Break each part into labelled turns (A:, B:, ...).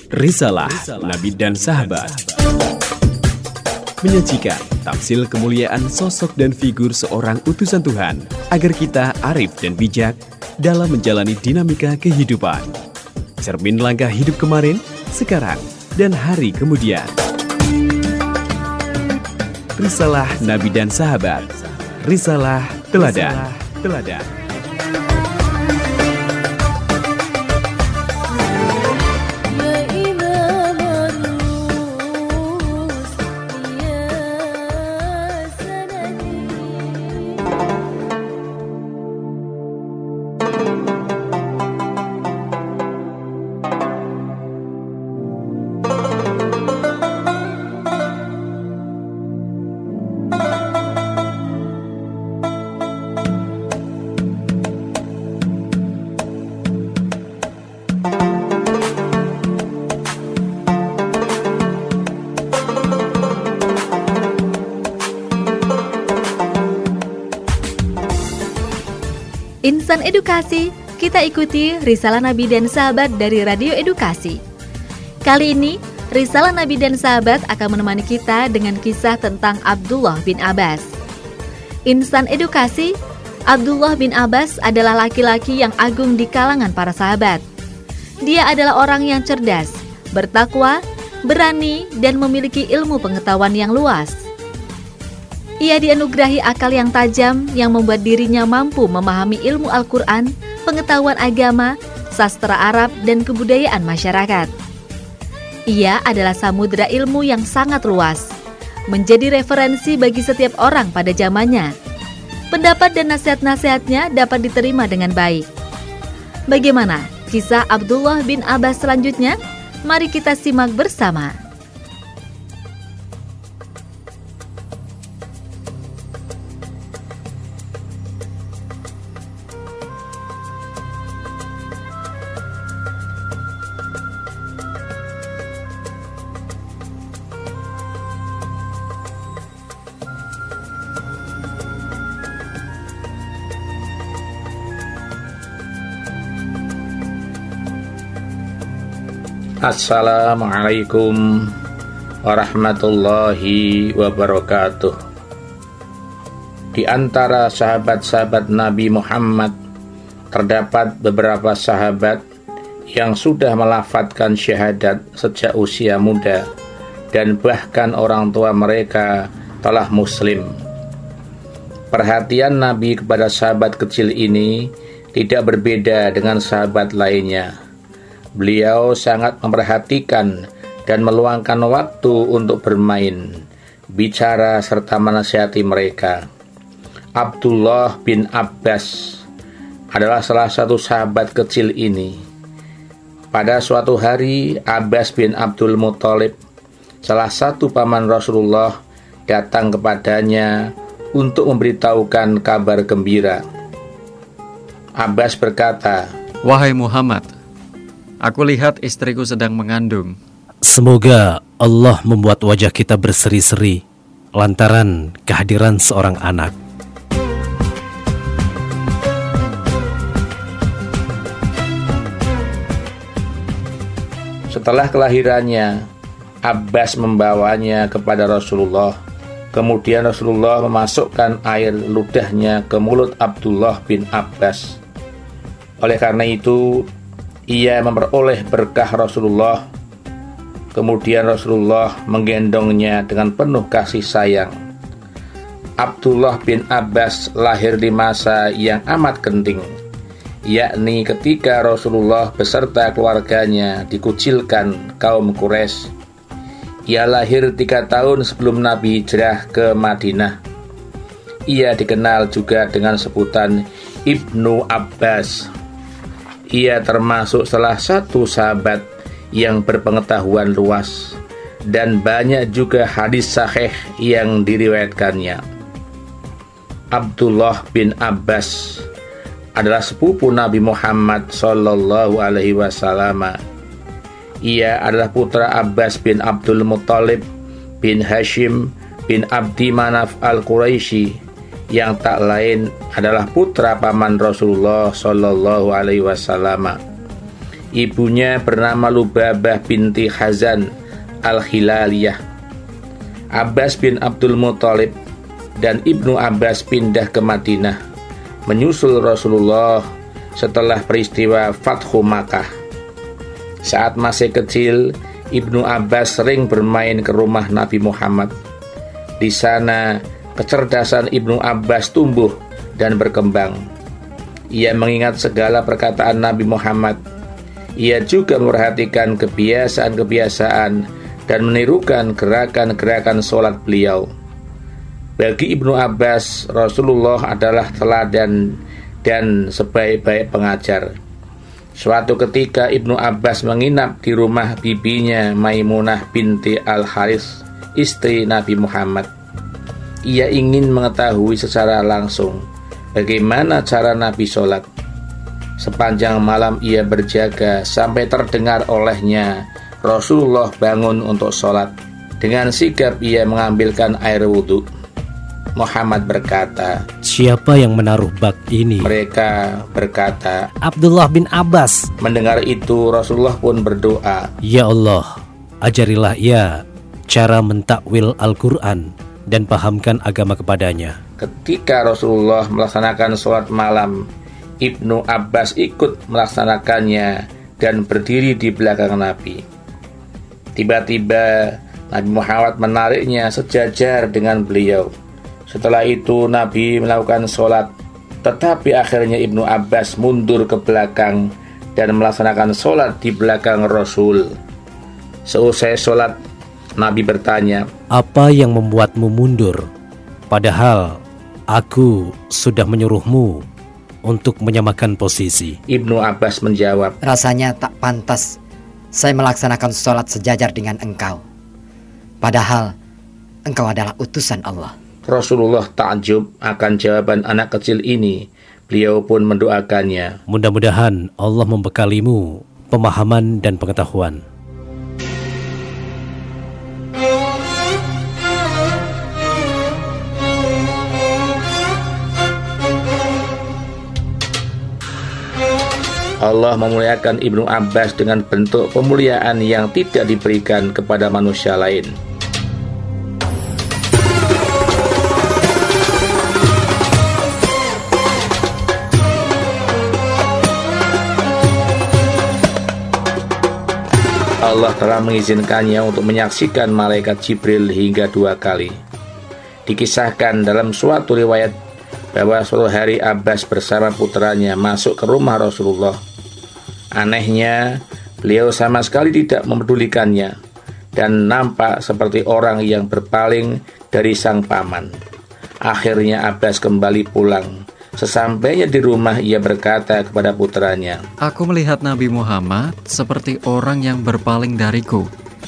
A: Risalah Nabi dan Sahabat menyajikan tamsil kemuliaan sosok dan figur seorang utusan Tuhan agar kita arif dan bijak dalam menjalani dinamika kehidupan. Cermin langkah hidup kemarin, sekarang, dan hari kemudian. Risalah Nabi dan Sahabat. Risalah Teladan.
B: Insan Edukasi, kita ikuti Risalah Nabi dan Sahabat dari Radio Edukasi. Kali ini, Risalah Nabi dan Sahabat akan menemani kita dengan kisah tentang Abdullah bin Abbas. Insan Edukasi, Abdullah bin Abbas adalah laki-laki yang agung di kalangan para sahabat. Dia adalah orang yang cerdas, bertakwa, berani, dan memiliki ilmu pengetahuan yang luas. Ia dianugerahi akal yang tajam yang membuat dirinya mampu memahami ilmu Al-Quran, pengetahuan agama, sastra Arab, dan kebudayaan masyarakat. Ia adalah samudera ilmu yang sangat luas, menjadi referensi bagi setiap orang pada zamannya. Pendapat dan nasihat-nasihatnya dapat diterima dengan baik. Bagaimana kisah Abdullah bin Abbas selanjutnya? Mari kita simak bersama.
C: Assalamualaikum warahmatullahi wabarakatuh. Di antara sahabat-sahabat Nabi Muhammad terdapat beberapa sahabat yang sudah melafadzkan syahadat sejak usia muda dan bahkan orang tua mereka telah muslim. Perhatian Nabi kepada sahabat kecil ini tidak berbeda dengan sahabat lainnya. Beliau sangat memperhatikan dan meluangkan waktu untuk bermain, bicara serta menasihati mereka. Abdullah bin Abbas adalah salah satu sahabat kecil ini. Pada suatu hari, Abbas bin Abdul Muthalib, salah satu paman Rasulullah, datang kepadanya untuk memberitahukan kabar gembira. Abbas berkata,
D: "Wahai Muhammad, aku lihat istriku sedang mengandung.
E: Semoga Allah membuat wajah kita berseri-seri lantaran kehadiran seorang anak."
C: Setelah kelahirannya, Abbas membawanya kepada Rasulullah. Kemudian Rasulullah memasukkan air ludahnya ke mulut Abdullah bin Abbas. Oleh karena itu, ia memperoleh berkah Rasulullah. Kemudian Rasulullah menggendongnya dengan penuh kasih sayang. Abdullah bin Abbas lahir di masa yang amat genting, yakni ketika Rasulullah beserta keluarganya dikucilkan kaum Quraisy. Ia lahir 3 tahun sebelum Nabi hijrah ke Madinah. Ia dikenal juga dengan sebutan Ibnu Abbas. Ia termasuk salah satu sahabat yang berpengetahuan luas dan banyak juga hadis sahih yang diriwayatkannya. Abdullah bin Abbas adalah sepupu Nabi Muhammad sallallahu alaihi wasallam. Ia adalah putra Abbas bin Abdul Muthalib bin Hashim bin Abdi Manaf al-Quraisy, yang tak lain adalah putra paman Rasulullah sallallahu alaihi wasallam. Ibunya bernama Lubabah binti Hazan Al-Hilaliyah. Abbas bin Abdul Muthalib dan Ibnu Abbas pindah ke Madinah menyusul Rasulullah setelah peristiwa Fathu Makkah. Saat masih kecil, Ibnu Abbas sering bermain ke rumah Nabi Muhammad. Di sana, kecerdasan Ibnu Abbas tumbuh dan berkembang. Ia mengingat segala perkataan Nabi Muhammad. Ia juga memperhatikan kebiasaan-kebiasaan dan menirukan gerakan-gerakan sholat beliau. Bagi Ibnu Abbas, Rasulullah adalah teladan dan sebaik-baik pengajar. Suatu ketika Ibnu Abbas menginap di rumah bibinya Maimunah binti Al-Haris, istri Nabi Muhammad. Ia ingin mengetahui secara langsung bagaimana cara Nabi sholat. Sepanjang malam ia berjaga sampai terdengar olehnya Rasulullah bangun untuk sholat. Dengan sigap ia mengambilkan air wudhu. Muhammad berkata,
E: "Siapa yang menaruh bak ini?"
C: Mereka berkata,
E: "Abdullah bin Abbas."
C: Mendengar itu Rasulullah pun berdoa,
E: "Ya Allah, ajarilah ia cara mentakwil Al-Quran dan pahamkan agama kepadanya."
C: Ketika Rasulullah melaksanakan sholat malam, Ibnu Abbas ikut melaksanakannya dan berdiri di belakang Nabi. Tiba-tiba Nabi Muhammad menariknya sejajar dengan beliau. Setelah itu Nabi melakukan sholat, tetapi akhirnya Ibnu Abbas mundur ke belakang dan melaksanakan sholat di belakang Rasul. Seusai sholat, Nabi bertanya,
E: "Apa yang membuatmu mundur? Padahal aku sudah menyuruhmu untuk menyamakan posisi."
C: Ibnu Abbas menjawab,
F: "Rasanya tak pantas saya melaksanakan sholat sejajar dengan engkau. Padahal engkau adalah utusan Allah."
C: Rasulullah takjub akan jawaban anak kecil ini. Beliau pun mendoakannya,
E: "Mudah-mudahan Allah membekalimu pemahaman dan pengetahuan."
C: Allah memuliakan Ibnu Abbas dengan bentuk pemuliaan yang tidak diberikan kepada manusia lain. Allah telah mengizinkannya untuk menyaksikan malaikat Jibril hingga 2 kali. Dikisahkan dalam suatu riwayat bahwa suatu hari Abbas bersama putranya masuk ke rumah Rasulullah. Anehnya, beliau sama sekali tidak memedulikannya dan nampak seperti orang yang berpaling dari sang paman. Akhirnya Abbas kembali pulang. Sesampainya di rumah, ia berkata kepada putranya,
D: "Aku melihat Nabi Muhammad seperti orang yang berpaling dariku."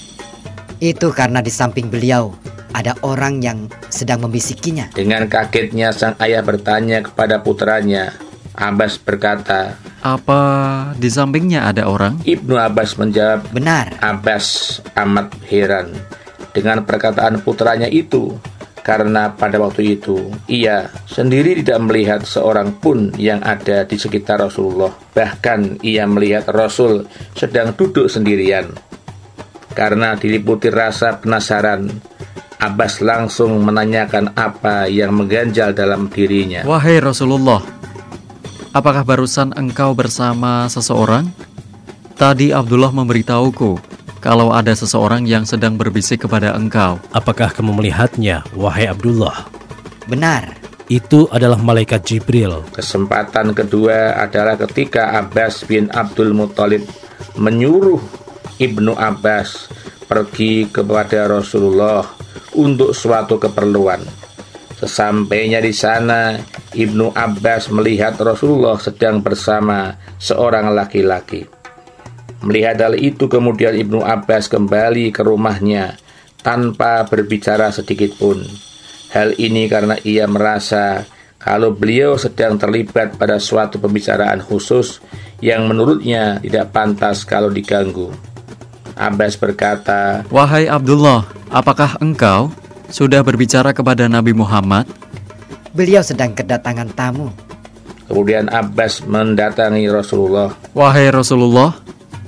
F: Itu karena di samping beliau ada orang yang sedang membisikinya.
C: Dengan kagetnya sang ayah bertanya kepada putranya. Abbas berkata,
D: "Apa di sampingnya ada orang?"
C: Ibnu Abbas menjawab,
F: "Benar."
C: Abbas amat heran dengan perkataan putranya itu, karena pada waktu itu ia sendiri tidak melihat seorang pun yang ada di sekitar Rasulullah. Bahkan ia melihat Rasul sedang duduk sendirian. Karena diliputi rasa penasaran, Abbas langsung menanyakan apa yang mengganjal dalam dirinya.
D: "Wahai Rasulullah, apakah barusan engkau bersama seseorang? Tadi Abdullah memberitahuku kalau ada seseorang yang sedang berbisik kepada engkau."
E: "Apakah kamu melihatnya, wahai Abdullah?"
F: "Benar."
E: "Itu adalah malaikat Jibril."
C: Kesempatan kedua adalah ketika Abbas bin Abdul Muthalib menyuruh Ibnu Abbas pergi kepada Rasulullah untuk suatu keperluan. Sesampainya di sana, Ibnu Abbas melihat Rasulullah sedang bersama seorang laki-laki. Melihat hal itu, kemudian Ibnu Abbas kembali ke rumahnya tanpa berbicara sedikit pun. Hal ini karena ia merasa kalau beliau sedang terlibat pada suatu pembicaraan khusus yang menurutnya tidak pantas kalau diganggu. Abbas berkata,
D: "Wahai Abdullah, apakah engkau sudah berbicara kepada Nabi Muhammad?"
F: "Beliau sedang kedatangan tamu."
C: Kemudian Abbas mendatangi Rasulullah.
D: "Wahai Rasulullah,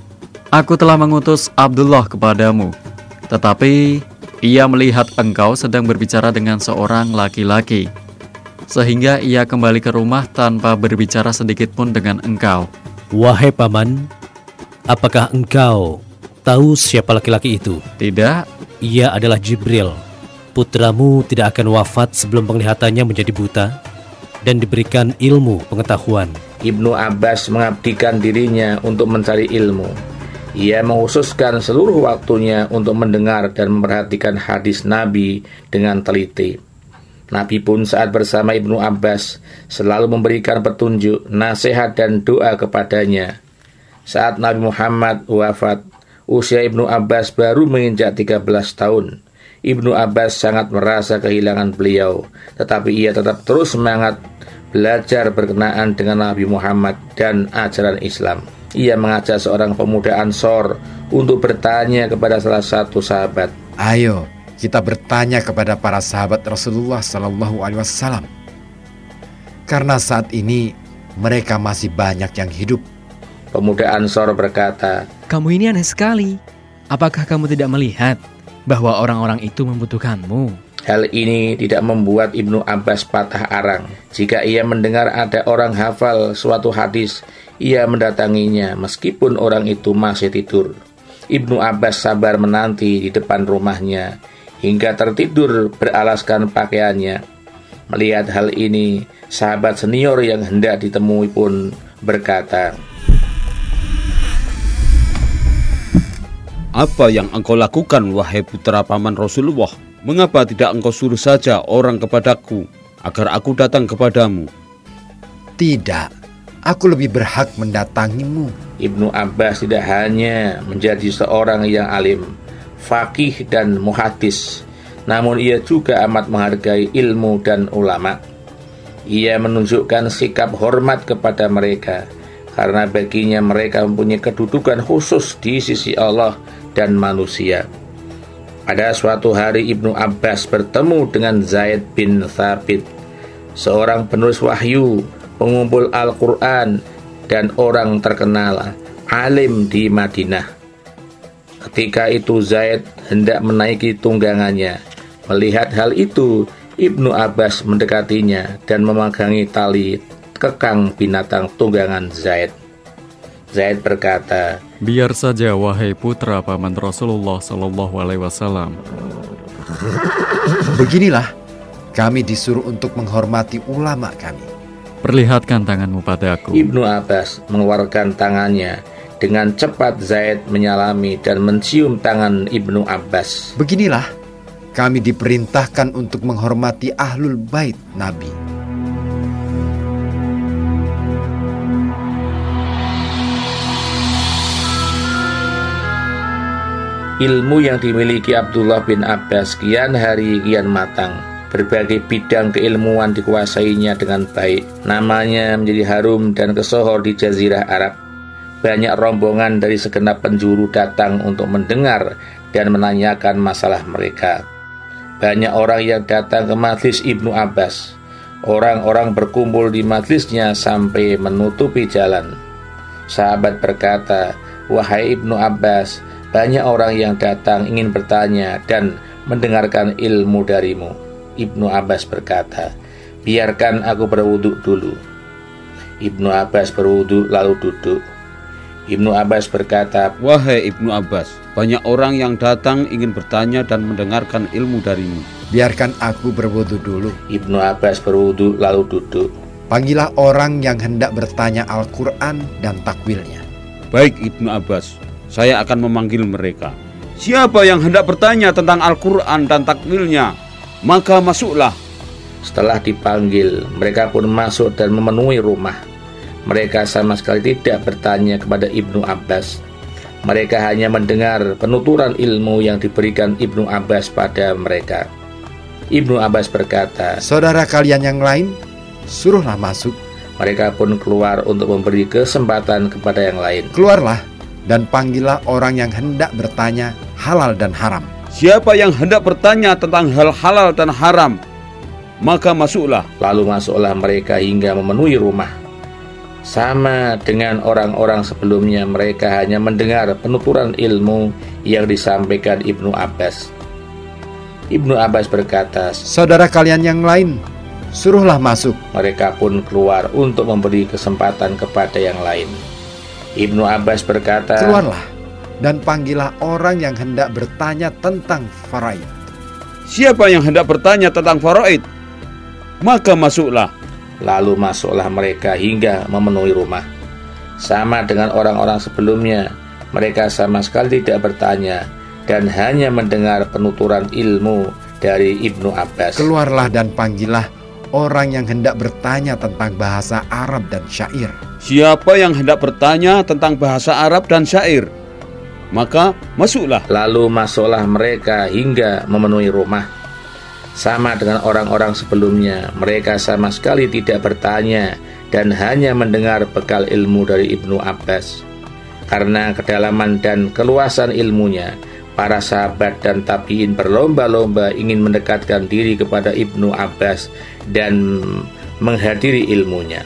D: Aku telah mengutus Abdullah kepadamu, tetapi ia melihat engkau sedang berbicara dengan seorang laki-laki, sehingga ia kembali ke rumah tanpa berbicara sedikit pun dengan engkau.
E: Wahai paman, apakah engkau tahu siapa laki-laki itu?
D: Tidak,
E: Ia adalah Jibril. Putramu tidak akan wafat sebelum penglihatannya menjadi buta dan diberikan ilmu pengetahuan.
C: Ibnu Abbas mengabdikan dirinya untuk mencari ilmu. Ia mengkhususkan seluruh waktunya untuk mendengar dan memperhatikan hadis Nabi dengan teliti. Nabi pun saat bersama Ibnu Abbas selalu memberikan petunjuk, nasihat dan doa kepadanya. Saat Nabi Muhammad wafat, usia Ibnu Abbas baru menginjak 13 tahun. Ibnu Abbas sangat merasa kehilangan beliau, tetapi ia tetap terus semangat belajar berkenaan dengan Nabi Muhammad dan ajaran Islam. Ia mengajak seorang pemuda Ansor untuk bertanya kepada salah satu sahabat.
G: Ayo, kita bertanya kepada para sahabat Rasulullah SAW. Karena saat ini mereka masih banyak yang hidup.
C: Pemuda Ansor berkata,
H: Kamu ini aneh sekali. Apakah kamu tidak melihat bahwa orang-orang itu membutuhkanmu?
C: hal ini tidak membuat Ibnu Abbas patah arang. Jika ia mendengar ada orang hafal suatu hadis, ia mendatanginya meskipun orang itu masih tidur. Ibnu Abbas sabar menanti di depan rumahnya hingga tertidur beralaskan pakaiannya. Melihat hal ini, sahabat senior yang hendak ditemui pun berkata,
I: Apa yang engkau lakukan, wahai putra paman Rasulullah? Mengapa tidak engkau suruh saja orang kepadaku agar aku datang kepadamu?
G: Tidak, aku lebih berhak mendatangimu.
C: Ibnu Abbas tidak hanya menjadi seorang yang alim, faqih dan muhadis, namun ia juga amat menghargai ilmu dan ulama. Ia menunjukkan sikap hormat kepada mereka, karena baginya mereka mempunyai kedudukan khusus di sisi Allah dan manusia. Pada suatu hari Ibnu Abbas bertemu dengan Zaid bin Thabit, seorang penulis wahyu, pengumpul Al-Quran, dan orang terkenal, alim di Madinah. Ketika itu Zaid hendak menaiki tunggangannya. Melihat hal itu, Ibnu Abbas mendekatinya dan memegangi tali kekang binatang tunggangan Zaid. Zaid berkata,
D: biar saja wahai putra paman Rasulullah SAW.
G: Beginilah, kami disuruh untuk menghormati ulama kami.
D: Perlihatkan tanganmu padaku.
C: Ibnu Abbas mengeluarkan tangannya. Dengan cepat Zaid menyalami dan mencium tangan Ibnu Abbas.
G: Beginilah, kami diperintahkan untuk menghormati ahlul bait Nabi.
C: Ilmu yang dimiliki Abdullah bin Abbas kian hari kian matang. Berbagai bidang keilmuan dikuasainya dengan baik. Namanya menjadi harum dan kesohor di Jazirah Arab. Banyak rombongan dari segenap penjuru datang untuk mendengar dan menanyakan masalah mereka. Banyak orang yang datang ke majlis Ibnu Abbas. Orang-orang berkumpul di majlisnya sampai menutupi jalan. Sahabat berkata, wahai Ibnu Abbas, banyak orang yang datang ingin bertanya dan mendengarkan ilmu darimu. Ibnu Abbas berkata, biarkan aku berwudu dulu. Ibnu Abbas berwudu lalu duduk. Ibnu Abbas berkata,
I: Wahai Ibnu Abbas, banyak orang yang datang ingin bertanya dan mendengarkan ilmu darimu.
G: Biarkan aku berwudu dulu.
C: Ibnu Abbas berwudu lalu duduk.
G: Panggillah orang yang hendak bertanya Al-Quran dan takwilnya.
I: Baik Ibnu Abbas, saya akan memanggil mereka. Siapa yang hendak bertanya tentang Al-Quran dan takwilnya, maka masuklah.
C: Setelah dipanggil, mereka pun masuk dan memenuhi rumah. Mereka sama sekali tidak bertanya kepada Ibnu Abbas. Mereka hanya mendengar penuturan ilmu yang diberikan Ibnu Abbas pada mereka. Ibnu Abbas berkata,
G: saudara kalian yang lain, suruhlah masuk.
C: Mereka pun keluar untuk memberi kesempatan kepada yang lain.
G: Keluarlah dan panggillah orang yang hendak bertanya halal dan haram.
I: Siapa yang hendak bertanya tentang hal halal dan haram, maka masuklah.
C: Lalu masuklah mereka hingga memenuhi rumah. Sama dengan orang-orang sebelumnya, mereka hanya mendengar penuturan ilmu yang disampaikan Ibnu Abbas. Ibnu Abbas berkata,
G: saudara kalian yang lain, suruhlah masuk.
C: Mereka pun keluar untuk memberi kesempatan kepada yang lain. Ibnu Abbas berkata,
G: keluarlah dan panggillah orang yang hendak bertanya tentang faraid.
I: Siapa yang hendak bertanya tentang faraid? Maka masuklah.
C: Lalu masuklah mereka hingga memenuhi rumah. Sama dengan orang-orang sebelumnya, mereka sama sekali tidak bertanya dan hanya mendengar penuturan ilmu dari Ibnu Abbas.
G: Keluarlah dan panggillah orang yang hendak bertanya tentang bahasa Arab dan syair.
I: Siapa yang hendak bertanya tentang bahasa Arab dan syair? Maka masuklah.
C: Lalu masuklah mereka hingga memenuhi rumah. Sama dengan orang-orang sebelumnya, mereka sama sekali tidak bertanya dan hanya mendengar bekal ilmu dari Ibnu Abbas. Karena kedalaman dan keluasan ilmunya, para sahabat dan tabi'in berlomba-lomba ingin mendekatkan diri kepada Ibnu Abbas dan menghadiri ilmunya.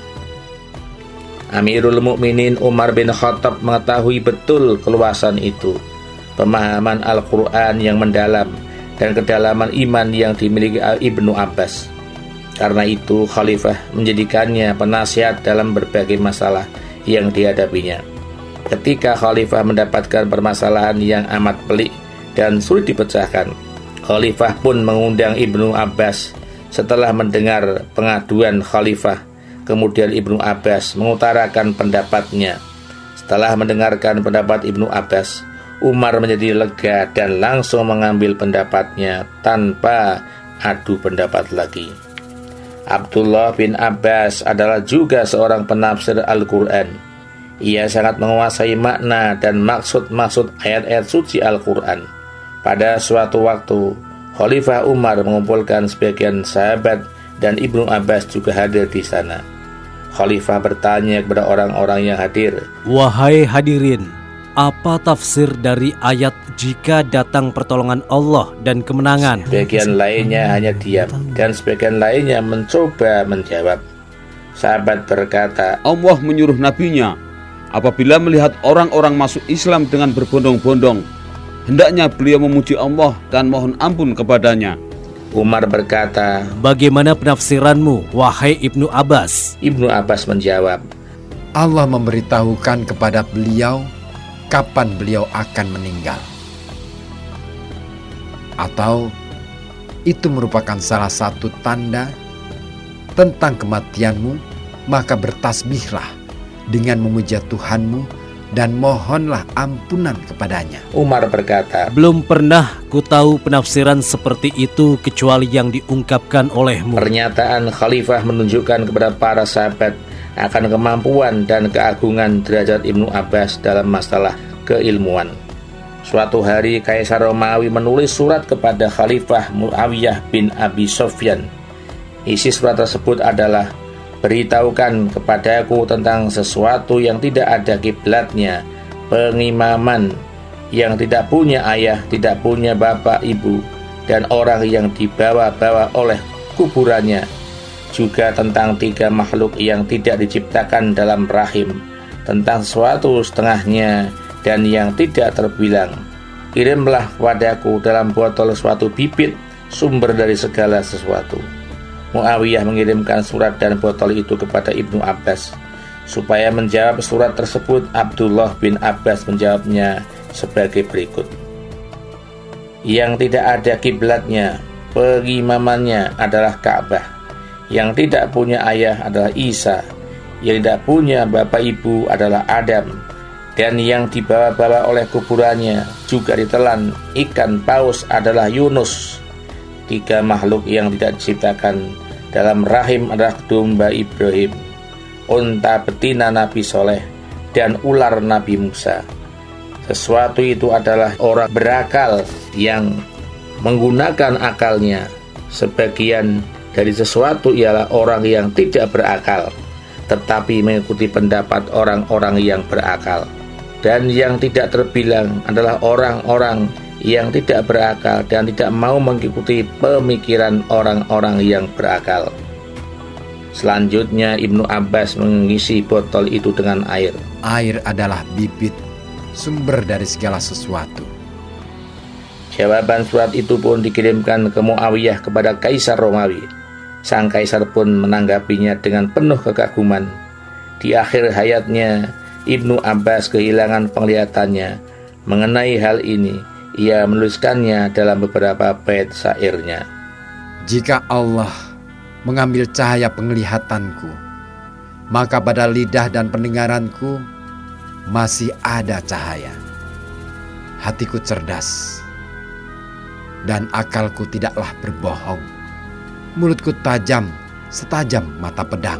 C: Amirul Mukminin Umar bin Khattab mengetahui betul keluasan itu, pemahaman Al-Quran yang mendalam, dan kedalaman iman yang dimiliki Ibnu Abbas. Karena itu Khalifah menjadikannya penasihat dalam berbagai masalah yang dihadapinya. Ketika Khalifah mendapatkan permasalahan yang amat pelik dan sulit dipecahkan, Khalifah pun mengundang Ibnu Abbas. Setelah mendengar pengaduan Khalifah, kemudian Ibnu Abbas mengutarakan pendapatnya. Setelah mendengarkan pendapat Ibnu Abbas, Umar menjadi lega dan langsung mengambil pendapatnya tanpa adu pendapat lagi. Abdullah bin Abbas adalah juga seorang penafsir Al-Quran. Ia sangat menguasai makna dan maksud-maksud ayat-ayat suci Al-Quran. Pada suatu waktu, Khalifah Umar mengumpulkan sebagian sahabat dan Ibnu Abbas juga hadir di sana. Khalifah bertanya kepada orang-orang yang hadir,
E: wahai hadirin, apa tafsir dari ayat jika datang pertolongan Allah dan kemenangan?
C: Sebagian lainnya hanya diam dan sebagian lainnya mencoba menjawab. Sahabat berkata,
I: Allah menyuruh nabinya, apabila melihat orang-orang masuk Islam dengan berbondong-bondong, hendaknya beliau memuji Allah dan mohon ampun kepadanya.
C: Umar berkata,
E: bagaimana penafsiranmu, wahai Ibnu Abbas?
C: Ibnu Abbas menjawab,
G: Allah memberitahukan kepada beliau kapan beliau akan meninggal. Atau itu merupakan salah satu tanda tentang kematianmu, maka bertasbihlah dengan memuja Tuhanmu dan mohonlah ampunan kepadanya.
C: Umar berkata,
E: belum pernah ku tahu penafsiran seperti itu kecuali yang diungkapkan olehmu.
C: Pernyataan Khalifah menunjukkan kepada para sahabat akan kemampuan dan keagungan derajat Ibnu Abbas dalam masalah keilmuan. Suatu hari Kaisar Romawi menulis surat kepada Khalifah Muawiyah bin Abi Sufyan. Isi surat tersebut adalah, beritahukan kepadaku tentang sesuatu yang tidak ada kiblatnya, pengimaman yang tidak punya ayah, tidak punya bapak ibu, dan orang yang dibawa-bawa oleh kuburannya, juga tentang 3 makhluk yang tidak diciptakan dalam rahim, tentang sesuatu setengahnya dan yang tidak terbilang. Kirimlah padaku dalam botol suatu bibit, sumber dari segala sesuatu. Muawiyah mengirimkan surat dan botol itu kepada Ibnu Abbas. Supaya menjawab surat tersebut, Abdullah bin Abbas menjawabnya sebagai berikut. Yang tidak ada kiblatnya, pengimamannya adalah Ka'bah. Yang tidak punya ayah adalah Isa, yang tidak punya bapak ibu adalah Adam, dan yang dibawa-bawa oleh kuburannya juga ditelan ikan paus adalah Yunus. 3 makhluk yang tidak diciptakan dalam rahim adalah domba Ibrahim, unta betina Nabi Soleh, dan ular Nabi Musa. Sesuatu itu adalah orang berakal yang menggunakan akalnya. Sebagian dari sesuatu ialah orang yang tidak berakal, tetapi mengikuti pendapat orang-orang yang berakal. Dan yang tidak terbilang adalah orang-orang yang tidak berakal dan tidak mau mengikuti pemikiran orang-orang yang berakal. Selanjutnya Ibnu Abbas mengisi botol itu dengan air.
G: Air adalah bibit, sumber dari segala sesuatu.
C: Jawaban surat itu pun dikirimkan ke Muawiyah kepada Kaisar Romawi. Sang Kaisar pun menanggapinya dengan penuh kekaguman. Di akhir hayatnya, Ibnu Abbas kehilangan penglihatannya. Mengenai hal ini, ia menuliskannya dalam beberapa bait syairnya.
G: Jika Allah mengambil cahaya penglihatanku, maka pada lidah dan pendengaranku masih ada cahaya. Hatiku cerdas dan akalku tidaklah berbohong. Mulutku tajam setajam mata pedang.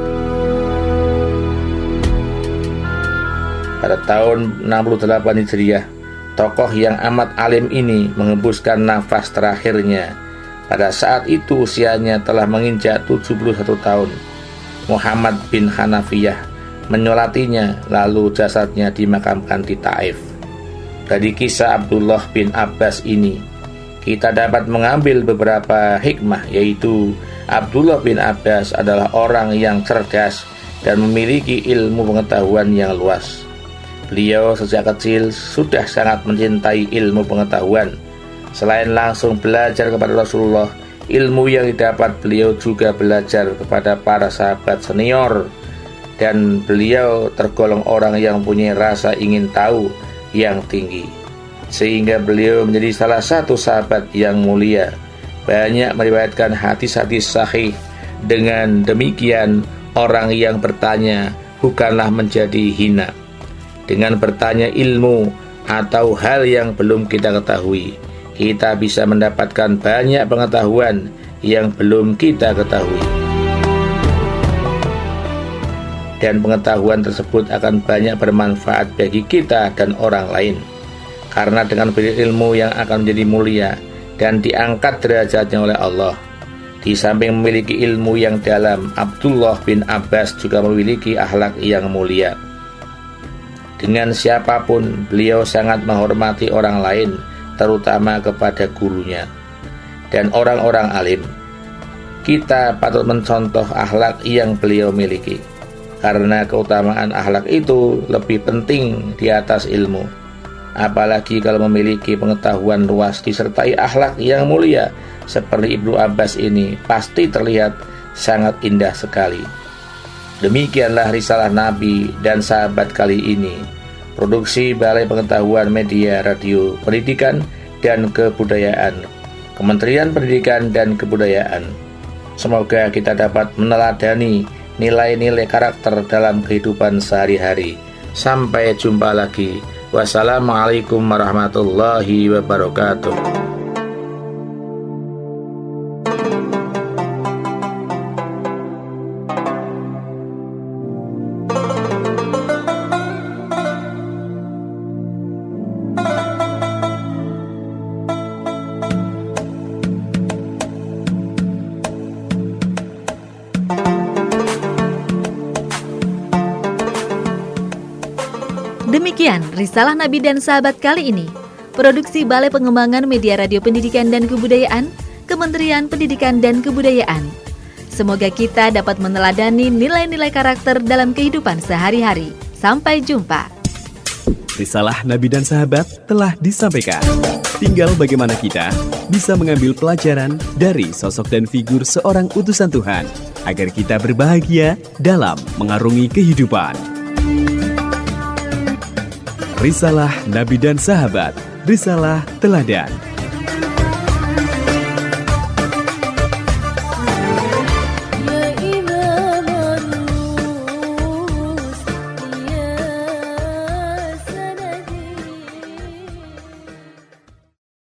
C: Pada tahun 68 Hijriah, tokoh yang amat alim ini mengembuskan nafas terakhirnya. Pada saat itu usianya telah menginjak 71 tahun. Muhammad bin Hanafiyah menyolatinya, lalu jasadnya dimakamkan di Taif. Dari kisah Abdullah bin Abbas ini, kita dapat mengambil beberapa hikmah, yaitu Abdullah bin Abbas adalah orang yang cerdas dan memiliki ilmu pengetahuan yang luas. Beliau sejak kecil sudah sangat mencintai ilmu pengetahuan. Selain langsung belajar kepada Rasulullah, ilmu yang didapat beliau juga belajar kepada para sahabat senior. Dan beliau tergolong orang yang punya rasa ingin tahu yang tinggi, sehingga beliau menjadi salah satu sahabat yang mulia. Banyak meriwayatkan hadis-hadis sahih. Dengan demikian, orang yang bertanya bukanlah menjadi hina. Dengan bertanya ilmu atau hal yang belum kita ketahui, kita bisa mendapatkan banyak pengetahuan yang belum kita ketahui. Dan pengetahuan tersebut akan banyak bermanfaat bagi kita dan orang lain. Karena dengan berilmu yang akan menjadi mulia dan diangkat derajatnya oleh Allah. Di samping memiliki ilmu yang dalam, Abdullah bin Abbas juga memiliki akhlak yang mulia. Dengan siapapun, beliau sangat menghormati orang lain, terutama kepada gurunya dan orang-orang alim. Kita patut mencontoh akhlak yang beliau miliki, karena keutamaan akhlak itu lebih penting di atas ilmu. Apalagi kalau memiliki pengetahuan luas disertai akhlak yang mulia seperti Ibnu Abbas ini, pasti terlihat sangat indah sekali. Demikianlah risalah Nabi dan sahabat kali ini. Produksi Balai Pengetahuan Media Radio Pendidikan dan Kebudayaan, Kementerian Pendidikan dan Kebudayaan. Semoga kita dapat meneladani nilai-nilai karakter dalam kehidupan sehari-hari. Sampai jumpa lagi. Wassalamualaikum warahmatullahi wabarakatuh.
B: Demikian Risalah Nabi dan Sahabat kali ini. Produksi Balai Pengembangan Media Radio Pendidikan dan Kebudayaan, Kementerian Pendidikan dan Kebudayaan. Semoga kita dapat meneladani nilai-nilai karakter dalam kehidupan sehari-hari. Sampai jumpa.
A: Risalah Nabi dan Sahabat telah disampaikan. Tinggal bagaimana kita bisa mengambil pelajaran dari sosok dan figur seorang utusan Tuhan, agar kita berbahagia dalam mengarungi kehidupan. Risalah Nabi dan Sahabat, risalah teladan.